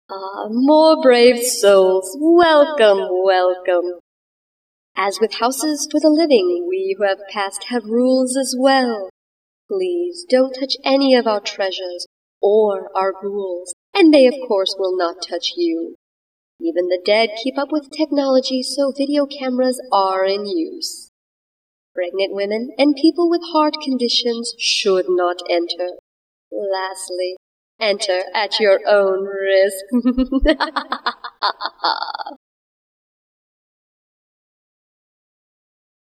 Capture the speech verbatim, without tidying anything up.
Ah, more brave souls, welcome, welcome. As with houses for the living, we who have passed have rules as well. Please don't touch any of our treasures or our ghouls, and they of course will not touch you. Even the dead keep up with technology, so video cameras are in use. Pregnant women and people with heart conditions should not enter. Lastly, enter at your own risk.